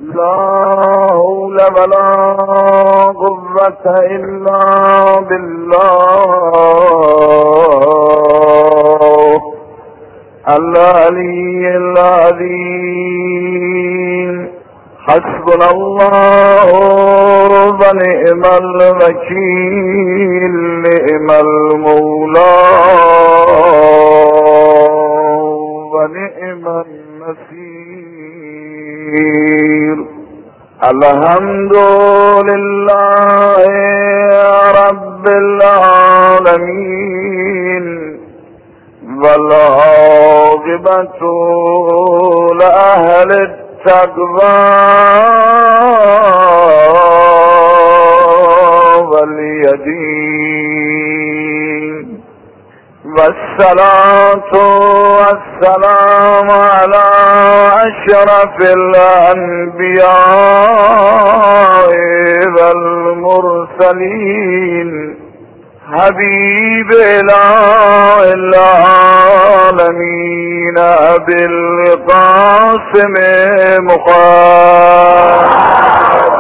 لا حول ولا قوة إلا بالله العلي العظيم. حسبنا الله ونعم الوكيل، نعم المولى ونعم النصير. الحمد لله رب العالمين، والعاقبة لأهل التقوى واليقين، والصلاة والسلام على أشرف الأنبياء والمرسلين، حبيب العالمين أبي القاسم محمد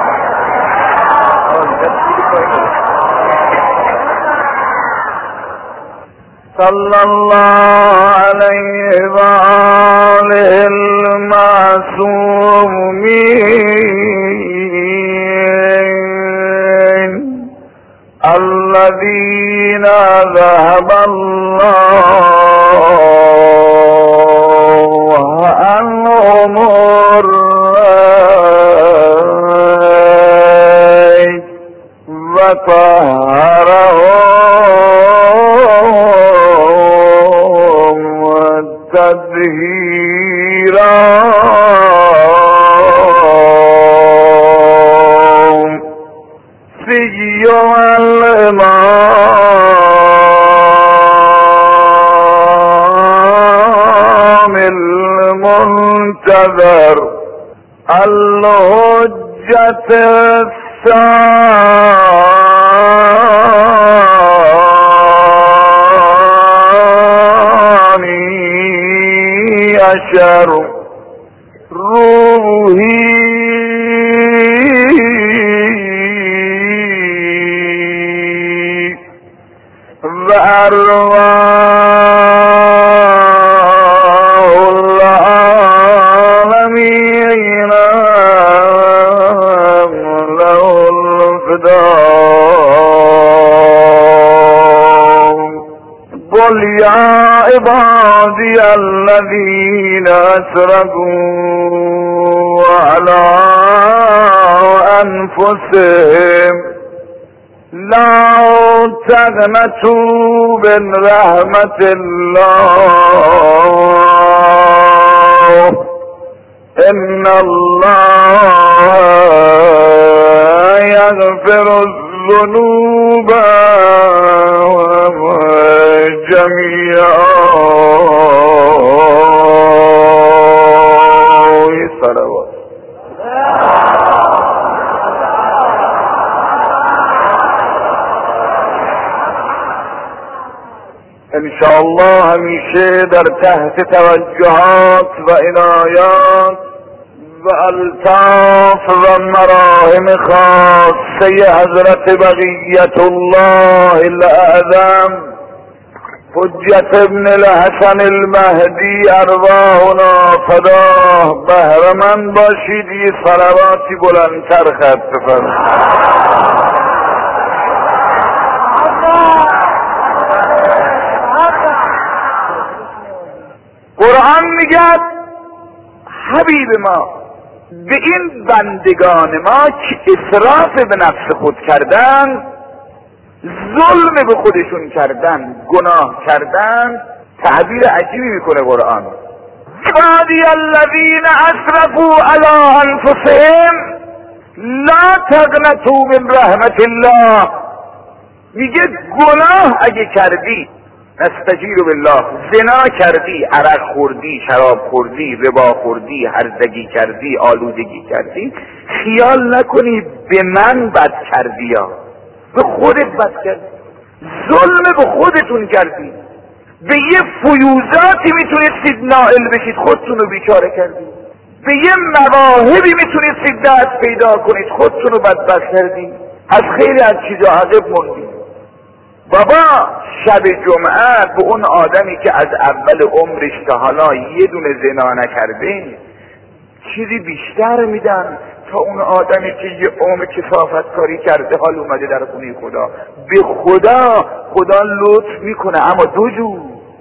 صلى الله عليه وآله المعصومين الذين ذهب الله عنهم الريب وطهرهم تطهيرا. أيها الإمام المنتظر الحجة الثاني عشر روحي وأرواح العالمين له الفداء. قل يا عبادي الذين أسرفوا على أنفسهم لا تقنطوا من رحمة الله إن الله يغفر الذنوب جميعا. صلوات. انشاءالله همیشه در تحت توجهات و عنایات و الطاف و مراهم خاصه حضرت بقیت الله الاعظم حجت ابن الحسن المهدی ارواحنا فداه بهرمند باشید. یه صلواتی بلندتر خط بفرمایید. قرآن میگه حبیب ما به این بندگان ما که اسراف به نفس خود کردن، ظلم به خودشون کردن، گناه کردن، تعبیر عجیبی میکنه قرآن. عبادی الذین اسرفوا علی انفسهم لا تقنطوا من رحمت الله. میگه گناه اگه کردی، نستجیر بالله، زنا کردی، عرق خوردی، شراب خوردی، ربا خوردی، هرزگی کردی، آلودگی کردی، خیال نکنی به من بد کردی، یا به خودت بد کردی، ظلم به خودتون کردی، به یه فیوزاتی میتونستید نائل بشید، خودتون رو بیچاره کردید، به یه مواهبی میتونید دست پیدا کنید، خودتون رو بدبخت کردید، از خیلی از چیزا عقب موندید. بابا شب جمعه به اون آدمی که از اول عمرش تا حالا یه دونه زنا نکرده چیزی بیشتر میدن تا اون آدمی که یه عمر کثافت کاری کرده حال اومده در خونه خدا. به خدا لطف میکنه، اما دو جور.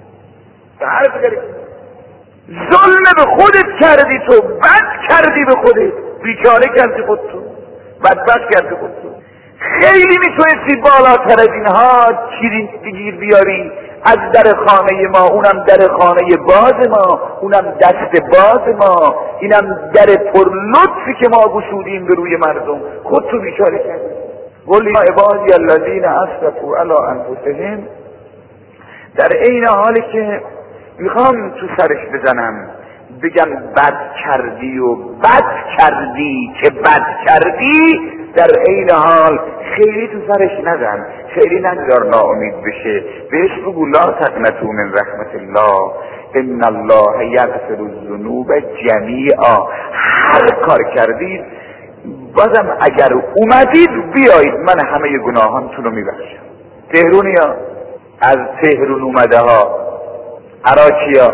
ظلم به خودت کردی، تو بد کردی به خودت، بیچاره کردی خودتو، بدبخت کردی خودتو. خیلی میتونستی بالاتر از اینها گیر بیاری، از در خانه ما، اونم در خانه باز ما، اونم دست باز ما، اینم در پر لطفی که ما گشودیم به روی مردم. خودتو بیچاره کردی. قل یا عبادی الذین اسرفوا علی انفسهم، در عین حالی که میخوام تو سرش بزنم بگم بد کردی و بد کردی که بد کردی، در عین حال خیلی تو سرش نزن، خیلی نگذار ناامید بشه، بهش بگو لا تقنطوا من رحمت الله ان الله یغفر الذنوب جمیعا. هر کار کردید بازم اگر اومدید بیایید من همه گناهانتون رو میبخشم. تهرونیا، از تهرون اومده ها، عراقیا،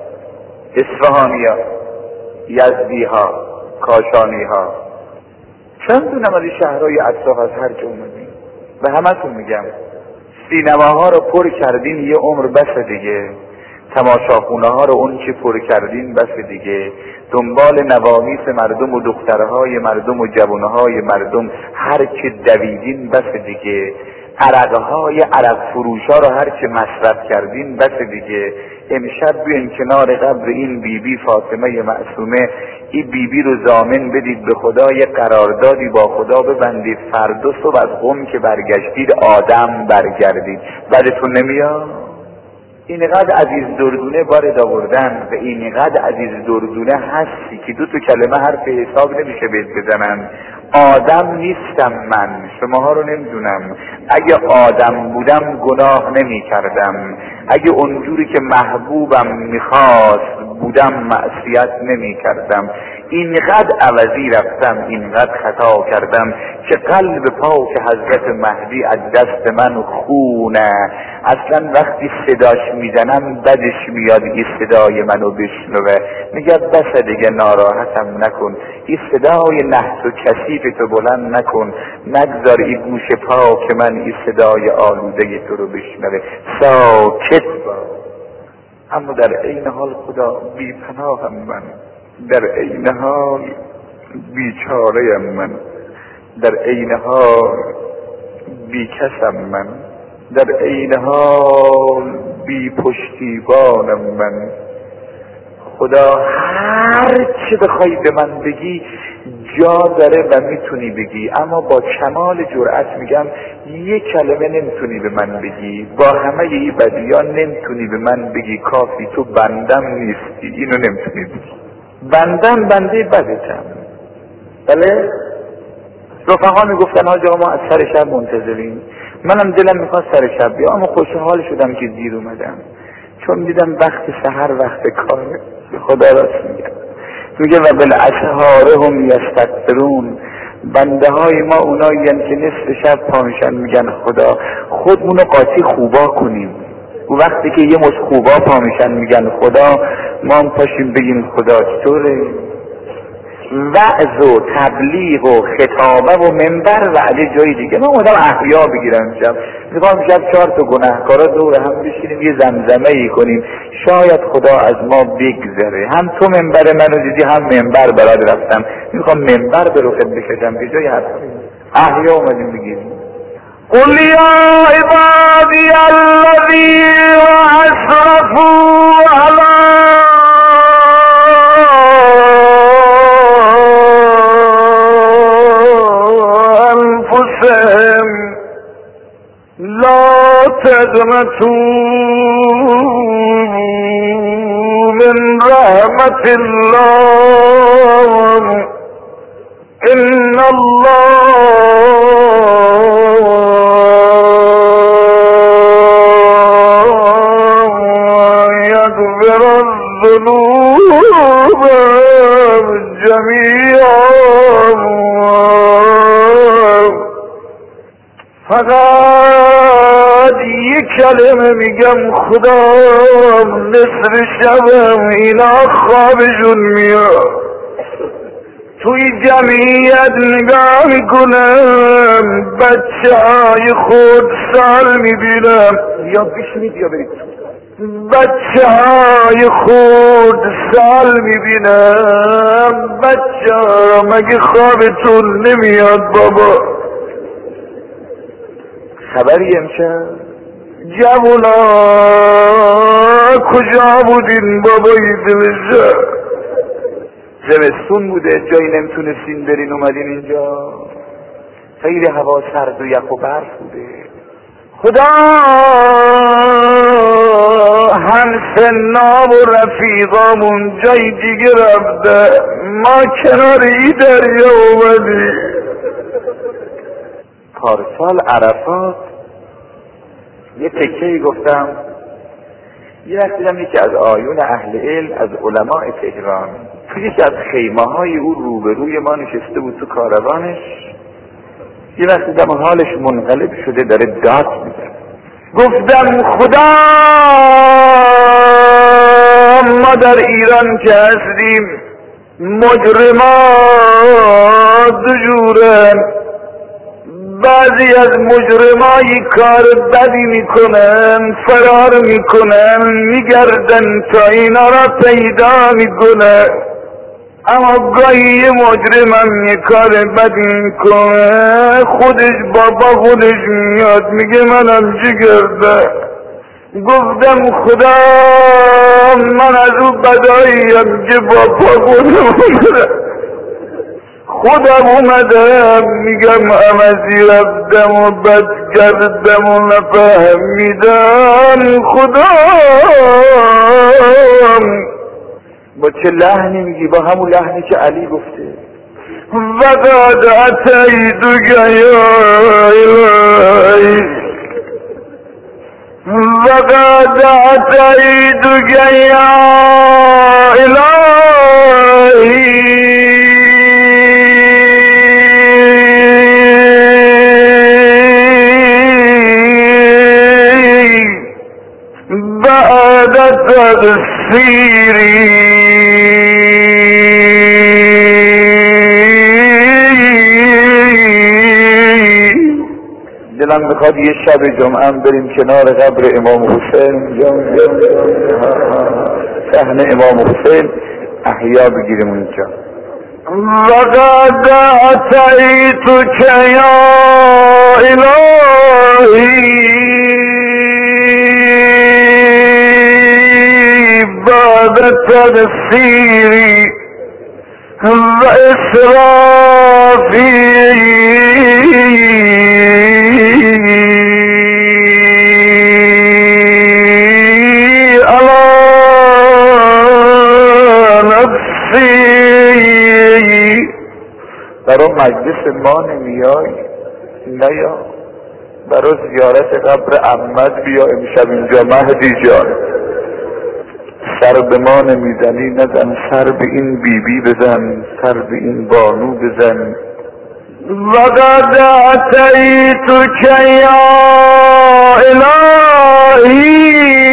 اصفهانیا، یزدی ها، کاشانی ها، چند دونم از این شهرهای اطراف از هر جا اومدیم. به همتون میگم سینماها رو پر کردین یه عمر بس دیگه، تماشاخونه ها رو اون چی پر کردین بس دیگه، دنبال نوامیس مردم و دخترهای مردم و جوانهای مردم هر چی دویدین بس دیگه، عرقهای عرق فروشا رو هر چه مصرف کردین بس دیگه. امشب بیاین کنار قبر این بیبی فاطمه معصومه، این بیبی رو ضامن بدید به خدا، یه قراردادی با خدا ببندید، فردا صبح از قم که برگشتید آدم برگردید. بعدتون نمیاد؟ اینقدر عزیز دردونه وارد آوردن و اینقدر عزیز دردونه هستی که دو تا کلمه حرف حساب نمیشه بهت بزنن. آدم نیستم من، شماها رو نمیدونم. اگه آدم بودم گناه نمی کردم، اگه اونجوری که محبوبم میخواست بودم معصیت نمی کردم. اینقدر عوضی رفتم، اینقدر خطا کردم که قلب پاک حضرت مهدی از دست من خونه. اصلا وقتی صداش میزنم بدش میاد این صدای منو بشنوه، میگه بس دیگه ناراحتم نکن، این صدای نحس و کثیف تو بلند نکن، نگذار این گوش پاک من این صدای آلوده تو رو بشنوه، ساکت با. اما در عین حال خدا بی پناهم من، در عین حال بیچاره‌ام من، در عین حال بیکسم من، در عین حال بی پشتیبانم من. خدا هر چی بخوای به من بگی جا داره و میتونی بگی، اما با کمال جرأت میگم یک کلمه نمیتونی به من بگی، با همه این بدیان نمیتونی به من بگی کافی تو بندم نیستی، اینو نمیتونی بگی. بندم بنده بدتم. بله؟ رفقا میگفتن حاج ما از سر شب منتظریم، منم دلم میخواد سر شب بیام، اما خوشحال شدم که دیر اومدم، چون دیدم وقت سحر وقت کاره. خدا راست میگه و بالاسحار هم یستغفرون. بنده های ما اونایی که نصف شب پا میگن خدا خودمونو قاطی خوبا کنیم. و وقتی که یه مش خوبا پا میگن خدا، ما هم پاشیم بگیم خدا چطوره. وعظ و تبلیغ و خطابه و منبر وعده جای دیگه. من اومدم احیا بگیرم شب، میخوام شب 4 تا گناهکارا دور هم بشینیم یه زمزمه ای کنیم، شاید خدا از ما بگذره. هم تو منبر منو دیدی، هم منبر برات رفتم، میخوام منبر به روخت بکشم به جای حرف. احیا اومدیم بگیریم. قل یا عبادی الذین اسرفوا علی لا تقنطوا من رحمة الله إن الله يغفر الذنوب بیام فقط یک کلمه میگم خدا نصف شبم اینا خوابشون میاد توی جمعیت نگاه میکنم بچه های خود سال میبینم یا بشنید یا برید بچه های خود سال میبینم بچه ها مگه خوابتون نمیاد بابا خبری امشب جوونا کجا بودین بابای دلشب زمستون بوده جایی نمیتونستین برین اومدین اینجا خیلی هوا سرد و یخ و برف بوده خدا همسنا و رفیقامون جای دیگه رفته ما کنار ای دریا اومدیم پارسال عرفات یه تکه‌ای گفتم یه وقت دیدم یکی از آیون اهل علم از علماء تهران توی یکی از خیمه‌های او روبروی ما نشسته بود تو کاروانش یه وقت دیدم حالش منقلب شده داره داد میزنه گفتم خدا ما در ایران که هستیم مجرمات دو جورن بعضی از مجرمایی کار بدی میکنن فرار میکنن میگردن تا اینا را پیدا میکنن اما گاهی یه مجرمم یه کار بدی میکنه خودش بابا خودش میاد میگه منم جگرده گفتم خدا من از او بداییم که بابا خودم اومدم میگم عمزی رفتم و بد کردم و نفهمیدم خدا با چه لحنی میگی با همون لحنی که علی گفته وقد اتیتک یا الهی وقد اتیتک یا الهی بعد تقصیری دلم میخواد یه شب جمعه بریم کنار قبر امام حسین صحن امام حسین احیا بگیریم اونجا وقد اتیتک یا الهی بعد تقصیری و اسرافی علی نفسی برای مجلس ما نمیای نیا برای زیارت قبر عمت بیا امشب اینجا مهدی جان سر به ما نمیزنی نزن سر به این بیبی بزن سر به این بانو بزن وقد اتیتک یا الهی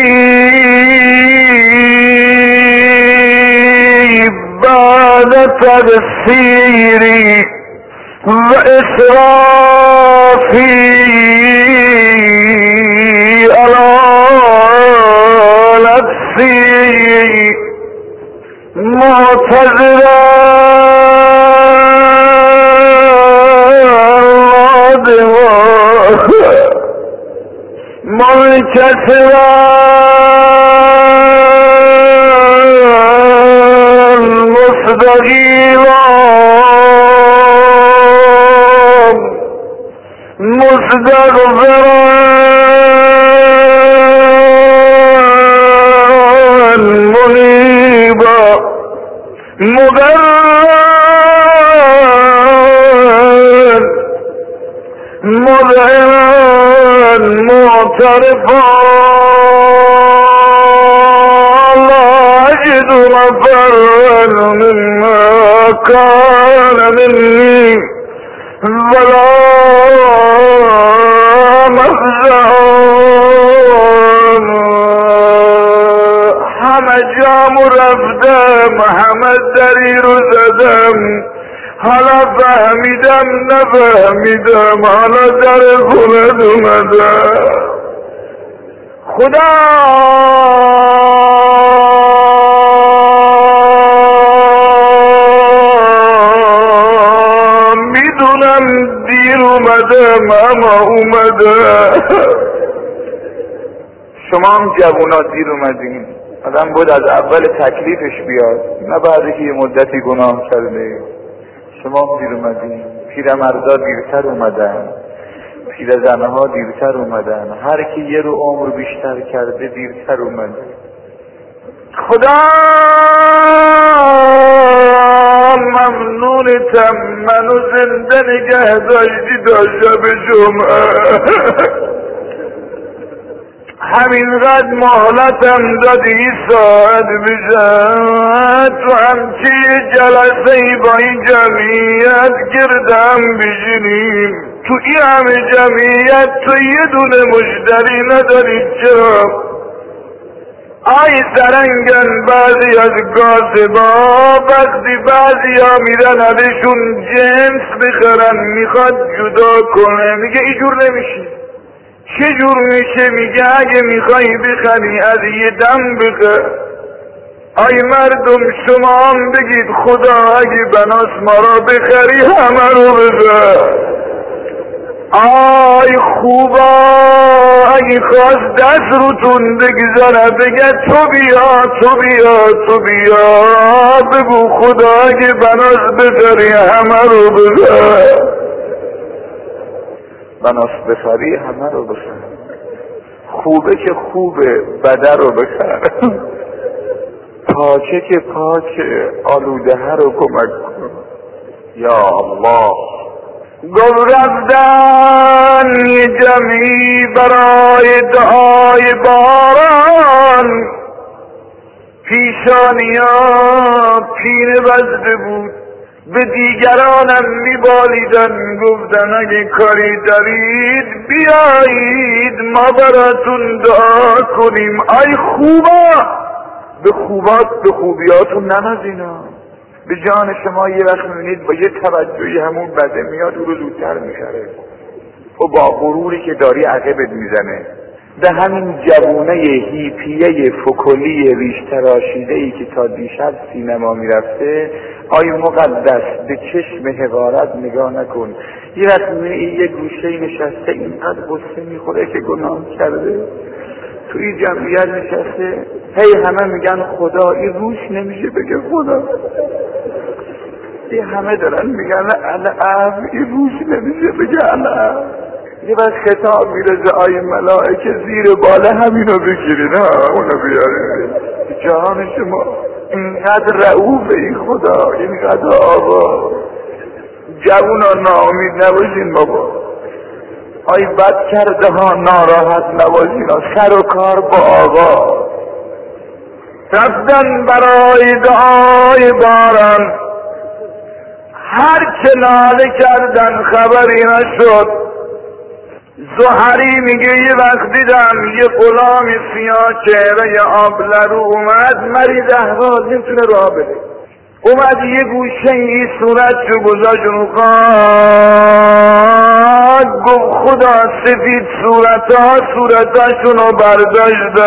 بعد تقصیری و اسرافی علی نفسی منکسرا مستقیما مستغفرا منیبا مذعنا معترفا الله أجد مفرا مما كان مني ولا مخزا همه جامو رفتم همه دری رو زدم حالا فهمیدم نفهمیدم حالا در خونت اومدم خدا میدونم دیر اومدم اما اومدم شما هم جوونا دیر اومدین آدم بود از اول تکلیفش بیاد نه بعدی که یه مدتی گناه کرده شما هم دیر اومدین پیرمردا دیرتر اومدن پیرزنها دیرتر اومدن هر کی یه رو عمر بیشتر کرده دیرتر اومده خدا ممنونتم منو زنده نگه داشتی تا شب جمعه همینقدر مهلتم دادی ساعت بشن تو همچی جلسه با این جمعیت گردم بشینیم تو این همه جمعیت تو یه دونه مشتری نداری چرا آی سرنگن بعضی از کاسبا وقتی بعضی ها میرن ازشون جنس بخرن میخواد جدا کنه میگه اینجور نمیشه چه جور میشه میگه اگه میخوای بخری از یه دم بخر آی مردم شما هم بگید خدا اگه بناس ما را بخری همه رو بخر آی خوبا اگه خواست دست روتون بگذاره بگه تو بیا تو بیا تو بیا بگو خدا اگه بناس بخری همه رو بخر بناس بخری همه رو بخر خوبه که خوبه بده رو بخر پاکه که پاکه آلوده رو کمک کن یا الله گفت رفتن یه جمعی برای دعای باران پیشانیا پینه بسته بود به دیگرانم میبالیدن گفتن اگه کاری دارید بیایید ما براتون دعا کنیم آی خوبا به خوبیاتون نمازینا به جان شما یه وقت میبینید با یه توجهی همون بده میاد او رو زودتر میخره و با غروری که داری عقبت میزنه به همین جوونه هیپیه فکلی ریش تراشیده‌ای که تا دیشب سینما میرفته آی مقدس به چشم حقارت نگاه نکن یه وقت میبینی یه گوشه نشسته اینقدر غصه میخوره که گناه کرده توی جمعیت نشسته همه میگن خدا این روش نمیشه بگه خدا همه دارن میگن العب این روش نمیشه بگه العب یه وقت خطاب میرزه آی ملائکه زیر باله همینو بگیرین اونو بیارین جهان شما اینقدر رعوف این خدا اینقدر آقا جوونا ناامید نباشین بابا آی بد کرده ها ناراحت نباشین سر و کار با آقا رفتن برای دعای باران هر که ناله کردن خبری نشد زهری میگه یه وقت دیدم یه غلام سیاه چهره آبلرو اومد مریض احوال نمیتونه راه بره اومد یه گوشه این صورت چو گذاشت رو خواهد گفت خدا سفید صورتاشونو برداشته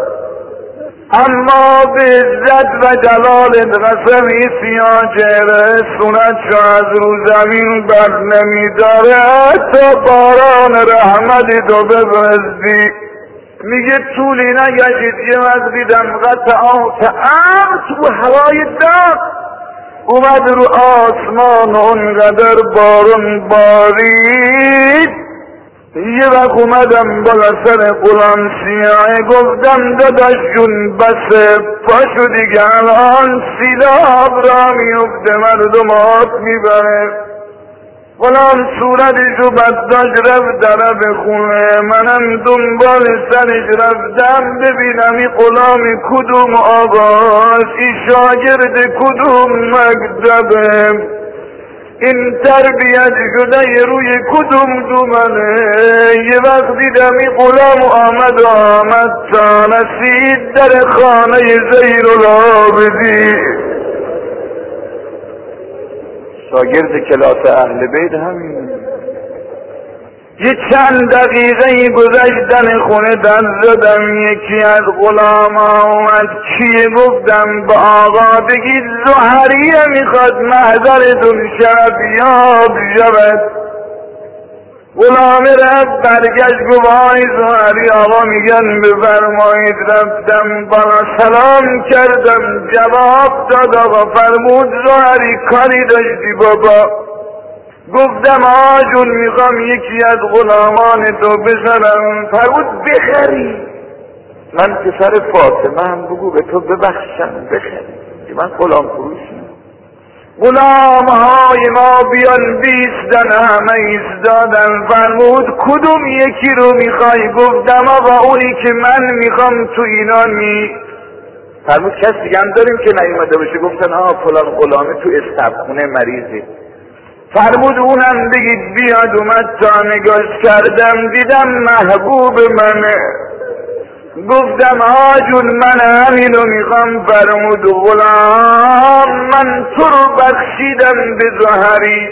اما به عزت و جلال قسم این سیاه چهره صورتشو از رو زمین بر نمیداره حتی باران رحمتی تو بفرستی میگه طولی نگشید یه وقت دیدم قطعات تو هوای داغ اومد رو آسمان اونقدر بارون بارید یه وقت اومدم بالا سر غلام سیاه گفتم داداش جون بسه پاشو دیگه الان سیلاب را میفته مردم آب میبره غلام صورتشو بداشت رفت طرف خونه، منم دنبال سرش رفتم ببینم این غلام کدوم آقاست، این شاگرد کدوم مکتبه، این تربیت شده روی کدوم دومنه. یه وقت دیدم این غلام آمد تا رسید در خانه زین العابدین. شاگرد کلاس اهل بیت همین. یه چند دقیقه گذشتن خونه در زدم، یکی از غلاما اومد. چیه؟ گفتم با آقا بگید زهریه میخواد محضرتون شبیاب شود. غلام رفت برگشت گفت آی زهری آقا میگن بفرمایید. رفتم بالا سلام کردم، جواب داد آقا فرمود زهری کاری داشتی بابا؟ گفتم آجون میخوام یکی از غلامان تو بخرم. فرمود بخری؟ من پسر فاطمه هم بگو به تو ببخشم بخری، من غلام فروشم. غلام های ما بیان 20 همه ایستادن. فرمود کدوم یکی رو میخوای؟ گفتم آقا اونی که من میخوام تو اینا فرمود کس دیگه هم داریم که نیومده باشه؟ گفتن فلان غلامه تو استبخونه مریضه. فرمود اونم بگید بیاد. اومد تا نگاش کردم دیدم محبوب منه. گفتم آجون من همینو میخوام. فرمود غلام من تو رو بخشیدم به زهری.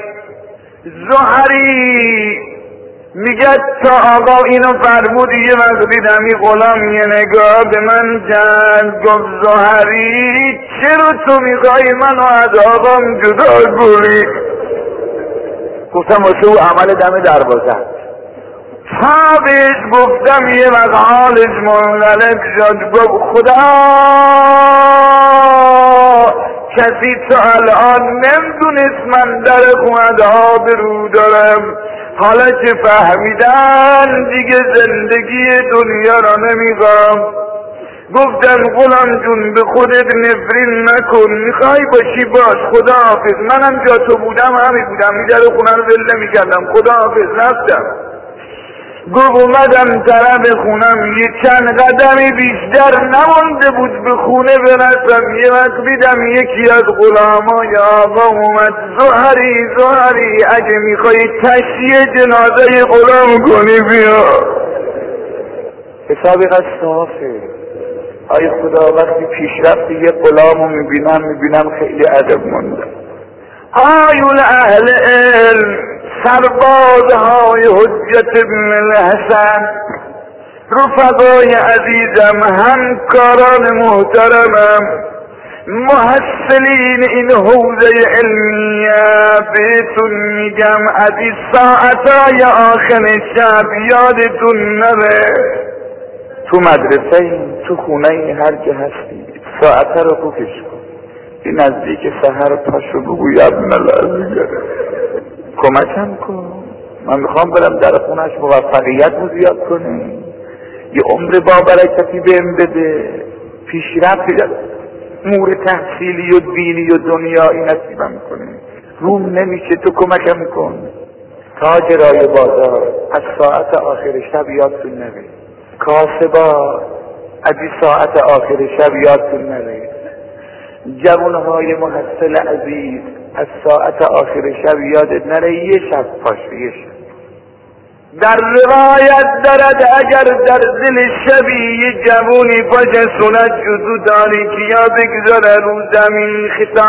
زهری میگه تا آقا اینو فرمود. یه وقت دیدم این غلام یه نگاه به من کرد، گفت زهری چرا تو میخوای منو از آقام جدا کنی؟ گفتم واسه او عمل دم دروازه. بهش گفتم یه وقت حالش منقلب شد. گفت خدا کسی تا الان نمیدونست من در خونه آبرو دارم، حالا که فهمیدن دیگه زندگی دنیا را نمیخوام. گفتم غلام جون به خودت نفرین نکن، میخوای باشی باش، خدا حافظ. منم جا تو بودم همین بودم، میدر خونه رو ول نمیکردم، خدا حافظ. رفتم. گفت اومدم طرف خونم، یه چند قدمی بیشتر نمانده بود به خونه برسم. یه وقت دیدم یکی از غلامای آقا اومد. زهری اگه میخوای تشییع جنازه غلام کنی بیا. حسابی قصافه. آی خدا وقتی پیشرفت یه غلامو میبینم خیلی ادب مونده. آیون اهل علم، سربازهای حجت ابن الحسن، رفقای عزیزم، همکاران محترمم، محصلین این حوزه علمیه، بهتون میگم از این ساعتهای آخر شب یادتون نره تو مدرسه این، تو خونه این، هر که هستی ساعته رو خوبش کن. این نزدیک سحر پاشو بگو یا ابن العزیز کمکم کن، من میخوام برم در خونش موفقیت رو زیاد کنه، یه عمر با برکتی بهم بده، پیشرفت امور تحصیلی و دینی و دنیایی نصیبم کنه. روم نمیشه، تو کمکم کن. تاجرای بازار از ساعت آخر شب یادتون نره، کاسبا از این ساعت آخر شب یادتون نره، جوانهای محصل عزیز از ساعت آخر شب یادت نره. یه شب پاشه، یه شب. در روایت دارد اگر در دل شبی یه جوونی باشه سنت جزو داری که یا بگذاره رو زمین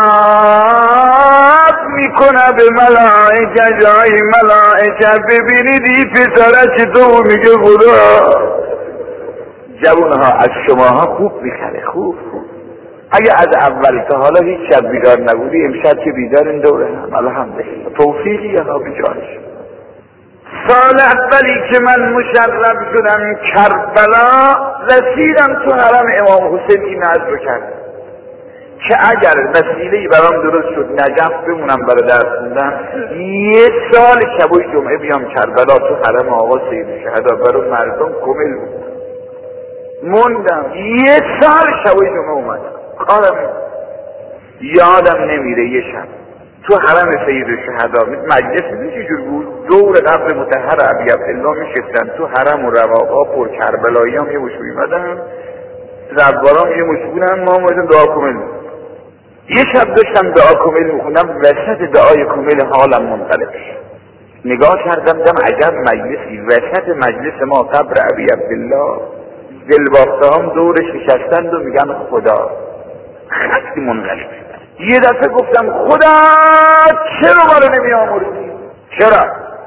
خطاب میکنه به ملائکه، جای ملائکه ببینید این پسره چطور میگه خدا. جوانها از شماها خوب میخره، خوب اگه از اول تا حالا هیچ شب بیدار نبودی، امشب که بیدار این دوره هم الحمدلله توفیقی ها به جانش. سال اولی که من مشرف شدم کربلا، رسیدم تو حرم امام حسین این عرض رو کردم که اگر وسیله‌ای برام درست شد نجف بمونم برای درس خوندن، یه سال شبای جمعه بیام کربلا تو حرم آقا سید شهدا برای مردم کامل بود. موندم یه سال شبای جمعه اومدم، کارم یادم نمیره. یه شب تو حرم سید الشهدا مجلس میشه چجور بود؟ دور قبر مطهر ابی عبدالله میشستن تو حرم و رواقا پر کربلایی هم یه مش میمدن، زبارام یه مش بودن، ما اومدیم دعا کامل. یه شب داشتم دعا کامل میخونم، وسط دعای کامل حالم منقلب شد. نگاه کردم دم عجب مجلسی، وسط مجلس ما قبر ابی عبدالله، دلباخته هم دورش نشستند و میگن خدا. خیلی منقلب شدم. یه دفعه گفتم خدا چرا ما رو نمی آمرزی؟ چرا؟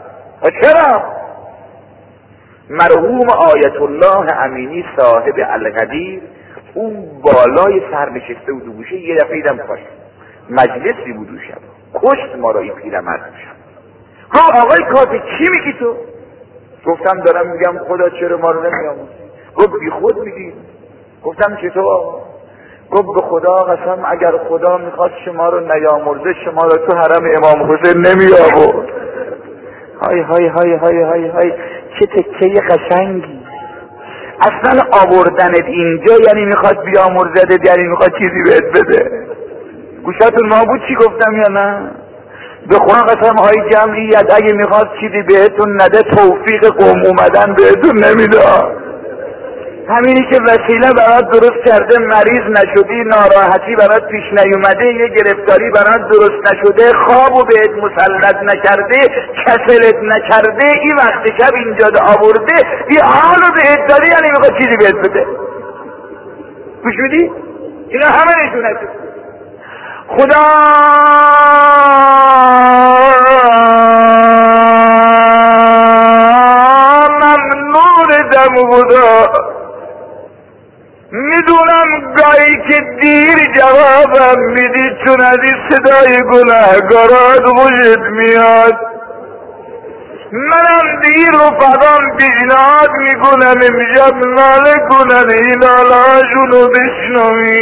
مرحوم آیت الله امینی صاحب القدیر اون بالای سر نشسته بود و گوشه، یه دفعه دیدم پاش مجلسی بود و شب کشت ما را این پیرمرد شد. گفت آقای کاتی چی میگی تو؟ گفتم دارم میگم خدا چرا ما رو نمی آمرزی؟ گفت بی خود میگی. گفتم چطور آقا؟ گفت به خدا قسم اگر خدا میخواد شما رو نیامرزه شما رو تو حرم امام حسین نمی آورد. های های های های های های چه تکه قشنگی. اصلا آوردنت اینجا یعنی میخواد بیامرزدت، یعنی میخواد چیزی بهت بده. گوشتون ما بود چی گفتم یا نه؟ به خدا قسم های جمعیت اگه میخواد چیزی بهتون نده توفیق قوم اومدن بهتون نمیده. همینی که وسیله برات درست کرده مریض نشدی، ناراحتی برات پیش نیومده، یه گرفتاری برات درست نشده، خوابو بهت مسلط نکرده، کسلت نکرده، این وقت شب اینجا آورده، این حالو بهت داده یعنی میخواد چیزی بهت بده. گوش میدی؟ اینا همه نشونه خدا ممنون دم خدا. میدونم گاهی که دیر جوابم میدی چون از این صدای گناهگارات خوشت میاد. منم دیر رفقام پیشنهاد میکنم امشب ناله کنن این نالهاشونو بشنوی.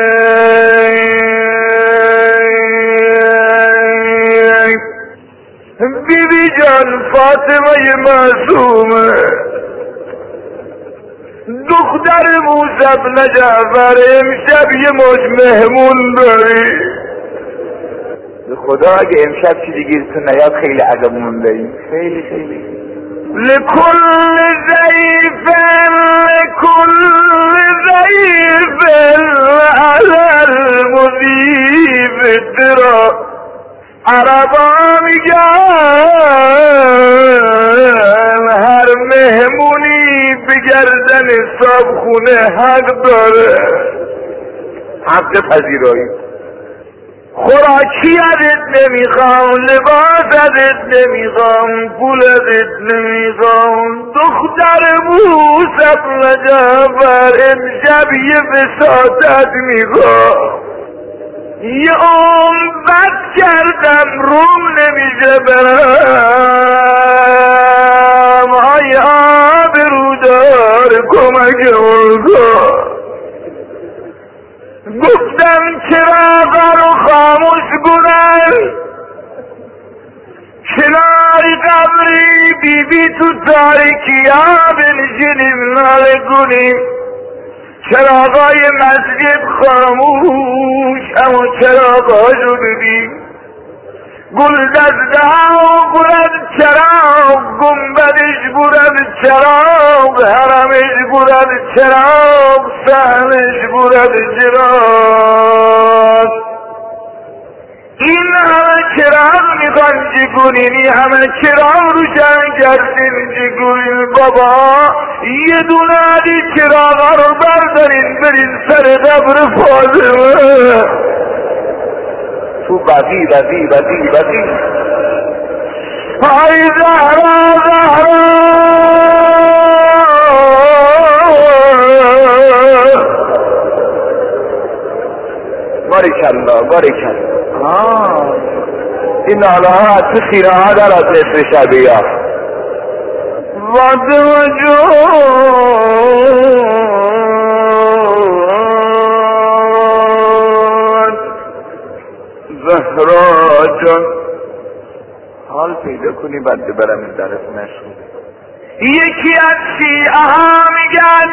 بیبی جان فاطمه معصومه دختر موسی بن جعفر امشب یه موج مهمون داری. به خدا اگه امشب چیزی گیرتون نیاد خیلی عجب مونده‌ای. خیلی لکل ضعیف علی المضیف درا. عربا میگن هر مهمونی به گردن صاحب خونه حق داره، حق پذیرایی. خوراکی ازت نمیخوام، لباس ازت نمیخوام، پول ازت نمیخوام. دختر موسی بن جعفر امشب یه وساطت میخوام. یه بد کردم روم نمیشه برم. های آبرودار کمک کن. گفتم چراغا رو خاموش کنن، کنار قبری بیبی تو تاریکی ها بنشینیم ناله کنیم. چراغای مسجد خاموش، اما چراغاشو ببین. گلدسته ها برد چراغ، گنبدش برد چراغ، حرمش برد چراغ، صحنش برد چراغ. این همه چراغ میخوان چی کنین؟ این همه چراغ روشن کردین چی کنین؟ بابا یه دونه علی چراغ رو بردارین برین سر قبر فاطمه. تو بقی ای زهرا باریکالله. این ناله ها تو سینه ها در از نصف شبیه فاطمه جان، زهرا جان، حال پیدا کنی بنده برم این طرف نشون. یکی از شیعه ها میگن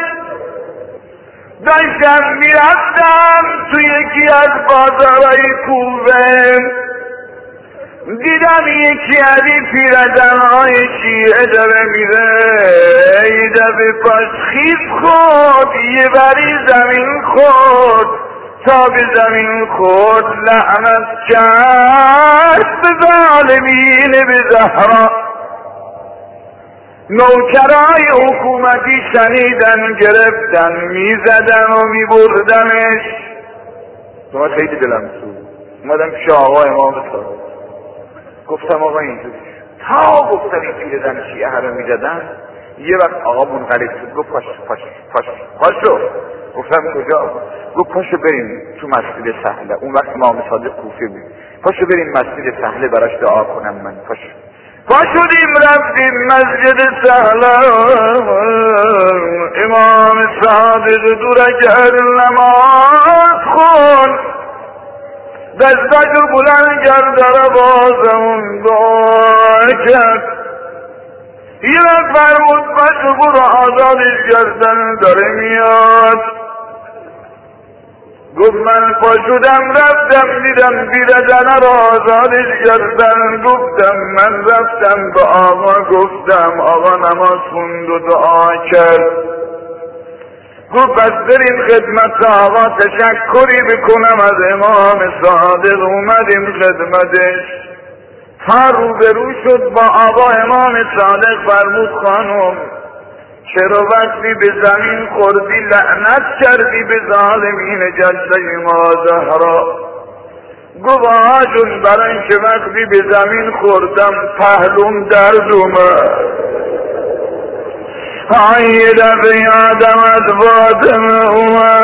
داشتم میرفتم تو یکی از بازارهای کوفه، دیدم یکی از این پیرزنهای شیعه داره میره، یه دفعه پاش خیز خورد، یه بری زمین خورد، تا به زمین خورد لعنت کرد به ظالمین به زهرا. نوکرای حکومتی شنیدن گرفتن میزدن و میبردنش. من خیلی دلم سوخت، اومدم پیش آقا امام صادق، گفتم آقا اینجوری تا گفتن این پیرزن شیعه همه میزدن، یه وقت آقا منقلب شد گفت پاشو. گفتم کجا؟ گفت پاشو بریم تو مسجد سهله. اون وقت امام صادق کوفه بود. پاشو بریم مسجد سهله براش دعا کنم من. پاشدیم رفتیم مسجد سهله. امام صادق دو رکعت نماز خون، دستش رو بلند کرد در بازمون دعا کرد. یه نفر بود پاشو برو آزادش کردن داره میاد. گفت من پاشدم رفتم دیدم پیرزنه رو آزادش کردن. گفتم من رفتم به آقا گفتم آقا نماز خوند و دعا کرد. گفت پس بریم خدمت آقا تشکری بکنم از امام صادق. اومدیم خدمتش، تا روبرو شد با آقا امام صادق فرمود خانم چرا وقتی به زمین خوردی لعنت کردی به ظالمین جلسه ما زهرا؟ گفت آقا جون برای اینکه وقتی به زمین خوردم پهلوم درد اومد. یه دفعه یادم از فاطمه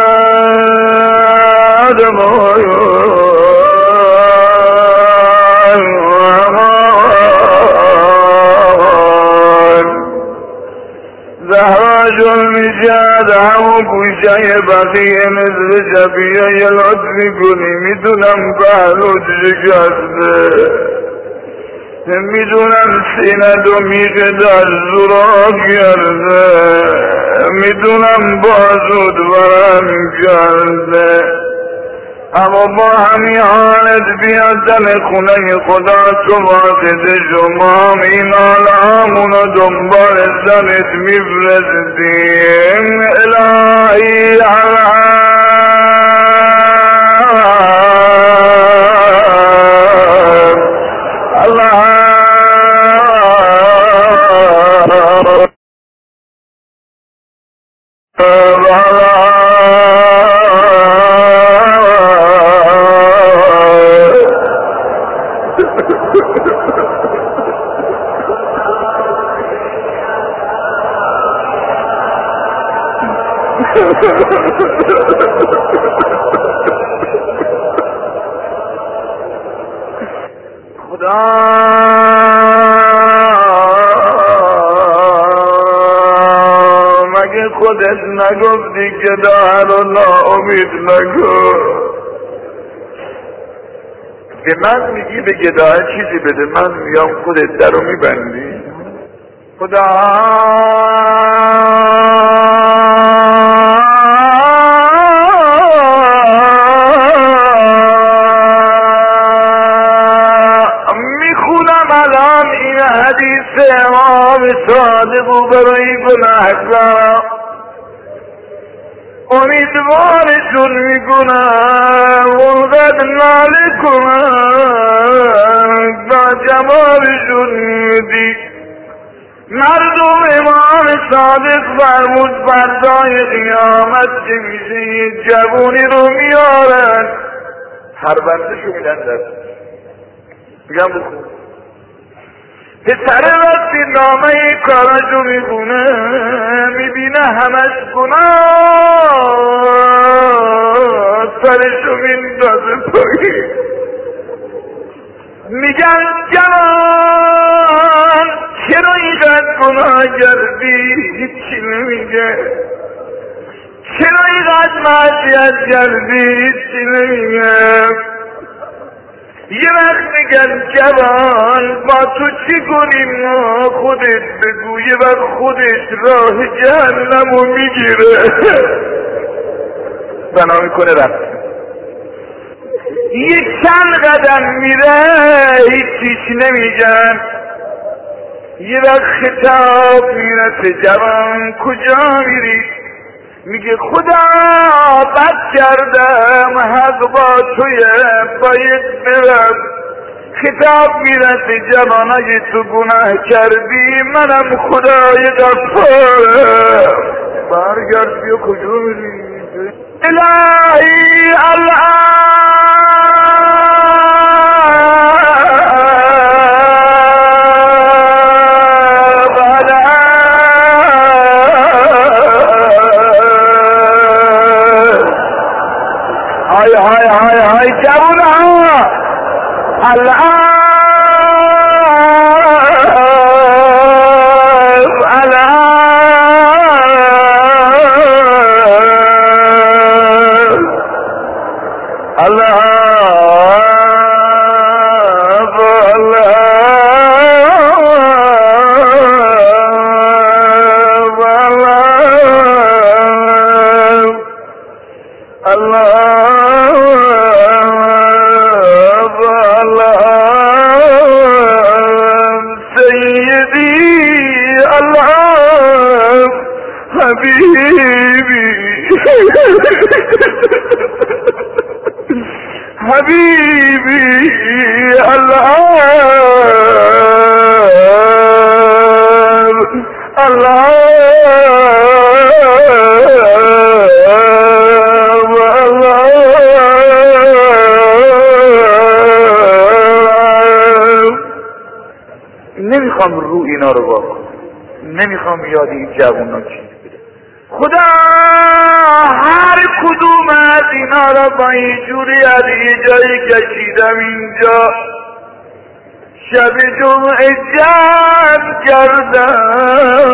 زهرا جون میشد همون گوشه بقیه مثل شبیه یه لطفی کنی. میدونم پهلوت شکسته، میدونم سینه دو میگه در زورا کرده، میدونم بازود برم کرده، اما با همین حالت بیادن خونه خدا تو واسه شما این آلامونو دنبال زنت میفرستیم. الهی الله خدا مگه خودت نگفتی که دار و ناامید نکن؟ به من میگی به گداه چیزی بده، من میام خودت در رو میبندی؟ خدا میخونم الان این حدیث امام صادق برای گناهکار امیدوارشون میکنم اونقدر ناله کنم با جمالشون میدی. مردم امام صادق فرمود فردای قیامت که میشه یه جوونی رو میارن، هر بندشو میدن دست میگم بخون. پسر وقتی نامه کاراشو میخونه میبینه همش گناه، سرشو میندازه پایین. میگن جوان چرا اینقدر گناه کردی؟ هیچی نمیگه. چرا اینقدر معصیت کردی؟ هیچی نمیگه. یه وقت میگن جوان با تو چی کنیم؟ خودت بگو. یه وقت خودش راه جهنمو میگیره. بنا میکنه رفت. یک چند قدم میره هیچیش نمیگن. یه وقت خطاب میرسه جوان کجا میری؟ میگه خدا بد کردم حق با توی باید برم. خطاب میرسه جوان اگه تو گناه کردی منم خدای غفارم برگرد بیا کجا میری؟ الهی های جوان ها حبيبي الله الله نمیخوام رو اینا رو واکنم، نمیخوام یاد این جوونا چیز بده. خدا هر کدوم از اینا را با اینجوری از یه جایی کشیدم اینجا شب جمعه جمع کردم.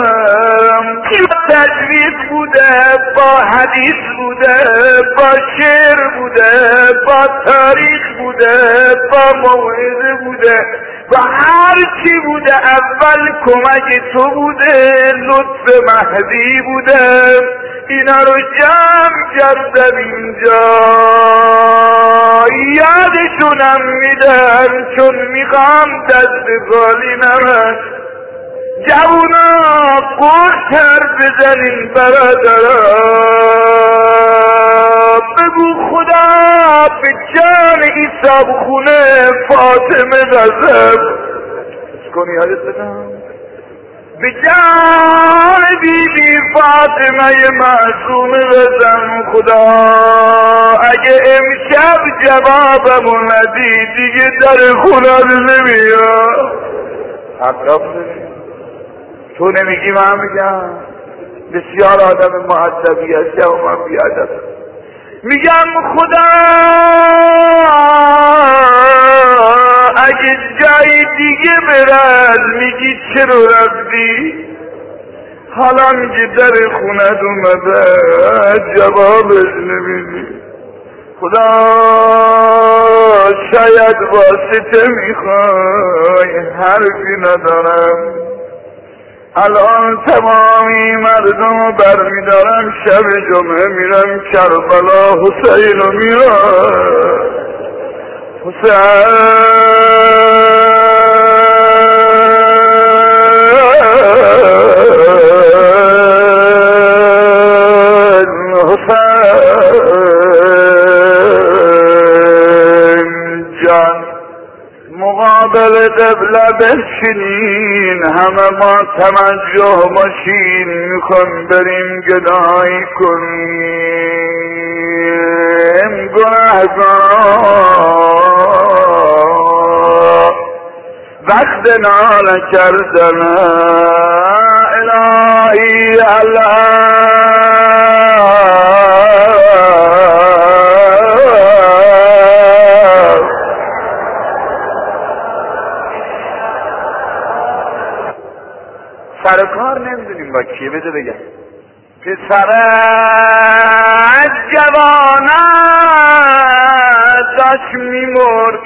تجوید بوده، با حدیث بوده، با شعر بوده، با تاریخ بوده، با موعظه بوده، و هر چی بوده. اول کمک تو بوده، لطف مهدی بوده. اینا رو جمع کردم اینجا یادشونم میدم چون میخوام دست خالی نرم. جوونا قرصر بزنین برادرا، بگو خدا به جان عیسی بخونه فاطمه غضب کنی. حالت بدم به جان بیبی فاطمه معصوم بزن. خدا اگه امشب جوابمو ندی دیگه در خونت نمیام. حقا تو نمیگی من میگم. بسیار آدم مؤدبی هستی و من بیادب. میگم خدا اگه جای دیگه برد میگی چرا رفتی؟ حالا که در خونت اومده جوابش نمیدی. خدا شاید واسطه میخوای حرفی ندارم. الان تمامی مردم برمیدارم شب جمعه میرم کربلا حسین رو میرم. حسین جان مقابل قبله بشینین، همه ما توجه باشین، میخوام بریم گدایی کنیم گناهگار وقت ناله کردن. الهی سر کار نمیدونیم با کیه. بده بگم پسر از جوانت داشت میمرد،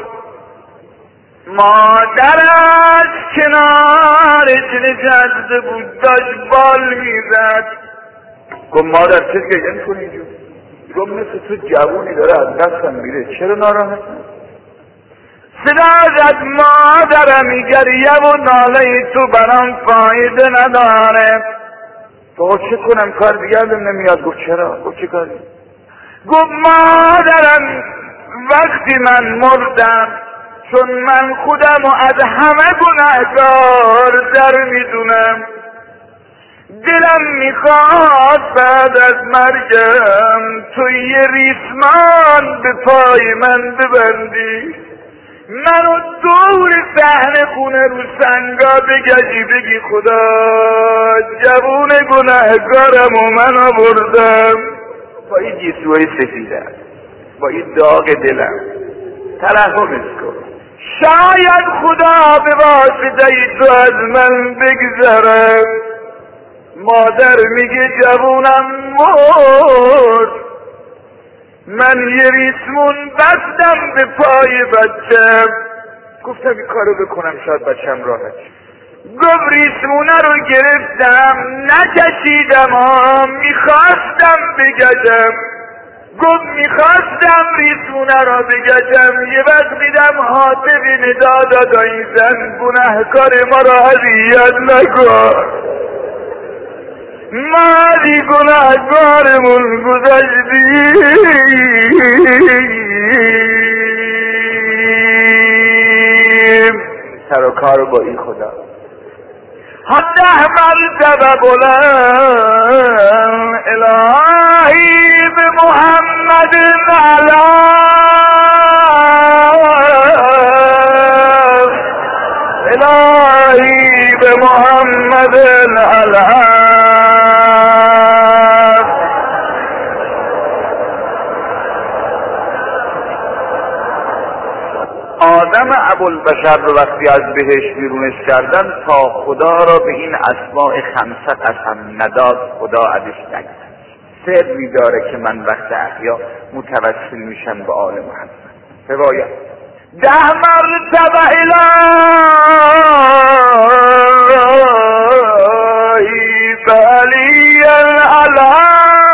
مادرش کنارش نشسته بود داشت بال میزد. گفت مادر چه گریه میکنی اینجور؟ گفت مثل تو جوونی داره از دستم میره، چرا ناراحتم؟ صدا زد مادرم گریه و ناله تو برام فایده نداره. گفت چه کنم کار دیگر دم نمیاد. گفت چرا؟ گفت چه کاری؟ گفت مادرم وقتی من مردم، چون من خودم و از همه گناهکار در میدونم، دلم میخواد بعد از مرگم تو یه ریسمان به پای من ببندی، منو دور صحنه خونه رو سنگا بگردی، بگی خدا جوون گناهکارم و من آوردم با این گیسوهای سفیدم، با این داغ دلم، ترحمش کن، شاید خدا به واسطه تو از من بگذرم. مادر میگه جوونم مرد، من یه ریسمون بستم به پای بچم. گفتم این کارو بکنم شاید بچم راحت شد. گفت ریسمونه رو گرفتم نکشیدم میخواستم بگجم. گفت میخواستم ریسمونه رو بگجم، یه وقت دیدم حاطبی ندا داد این زن گناهکار ما را اذیت نکن، مادی گناهکارمون گذشتی. سر و کار با این خدا 10 مرتبه بلند الهی به محمد الهی به محمد آدم ابوالبشر رو وقتی از بهشت بیرونش کردن تا خدا را به این اسماء 5 قسم نداد، خدا ازش نگذشت. سری داره که من وقت احیا متوسل میشم به آل محمد. روایت 10 مرتبه الهی بعلی العلا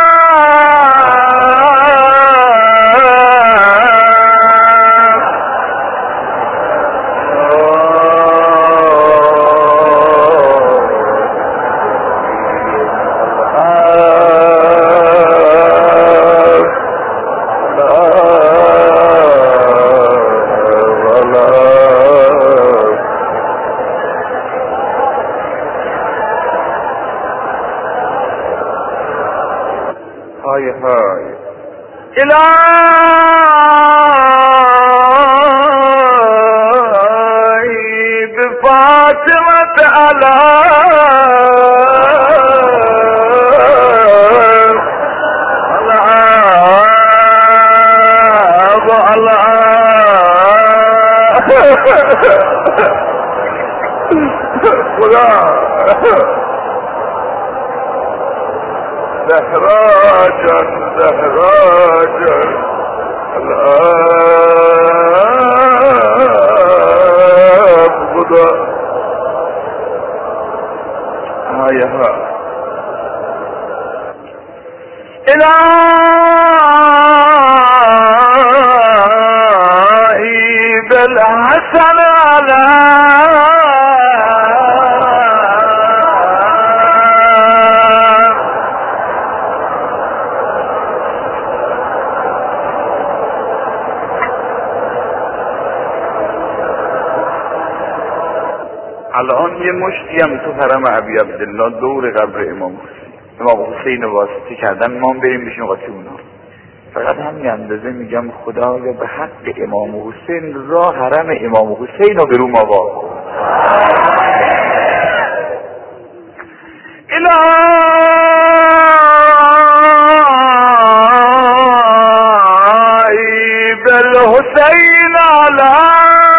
الهی بفاطمة خدا زهراجا زهراجا الآب خدا آیها الهی بالحسن علی الان یه مشتی هم تو حرم ابی عبدالله دور قبر امام حسین واسطه کردن، ما هم بریم بشیم قاطی اونا. فقط همین اندازه میگم خدایا به حق امام حسین راه حرم امام حسین رو به رو ما واقع کن. الهی بالحسین علی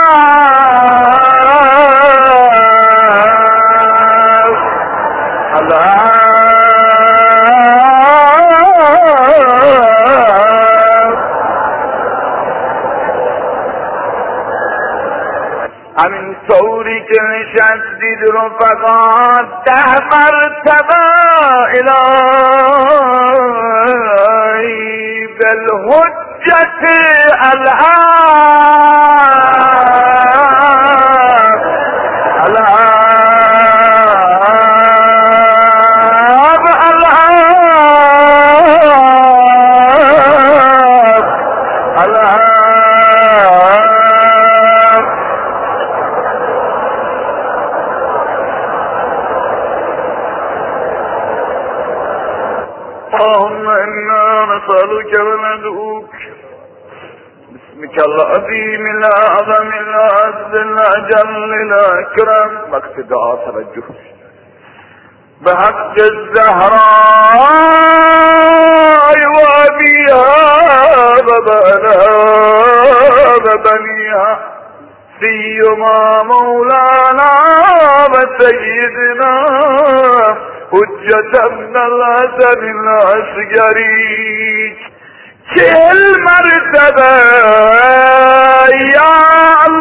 همین طوری که نشستید رفقا 10 مرتبه الهی بالحجة اللهم إنا نسألك وندعوك باسمك العظيم الأعظم الأعز الأجل الأكرم وقت دعاء توجه بحق الزهراء وأبيها وبنها وبنيها سيما مولانا وسيدنا حجة ابن الحسن العسكري 40 مرتبه یا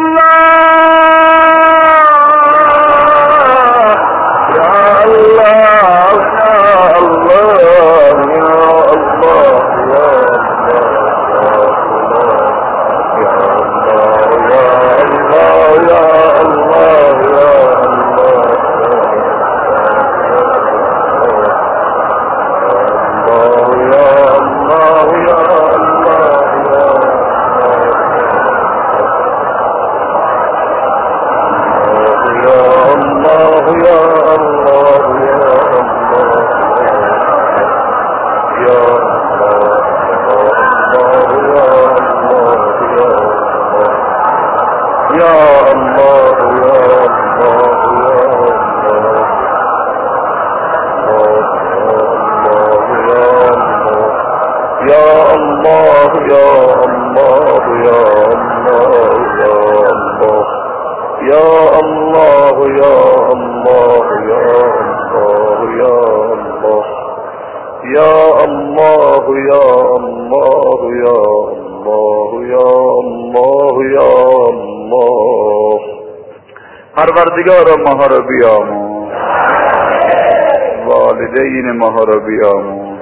الله یا الله یا الله پروردگار ماها را بیاموز، والدین ماها را بیاموز،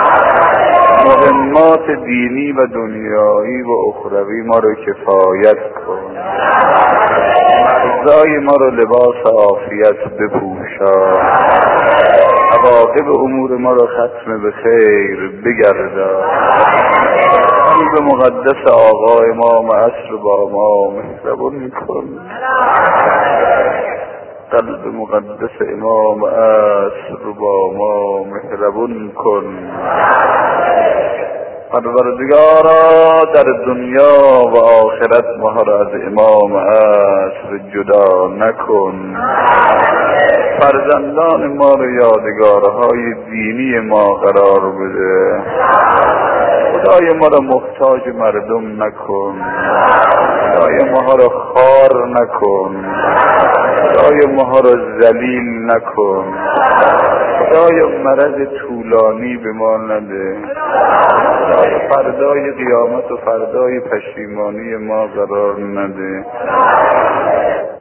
مهمات دینی و دنیایی و اخروی ما را کفایت کن، مرزای ما را لباس عافیت بپوشان، عواقب امور ما را ختم به خیر بگردان. قلب مقدس آقای ما معصر با ما مهربان کن، قلب مقدس امام عصر با ما مهربان کن. پروردگارا در دنیا و آخرت ما را از امام عصر جدا نکن، فرزندان ما را یادگارهای دینی ما قرار بده، خدای ما را محتاج مردم نکن، خدای ما را خوار نکن، خدای ما را ذلیل نکن، خدای مرض طولانی به ما نده، خدای فردای قیامت و فردای پشیمانی ما قرار نده.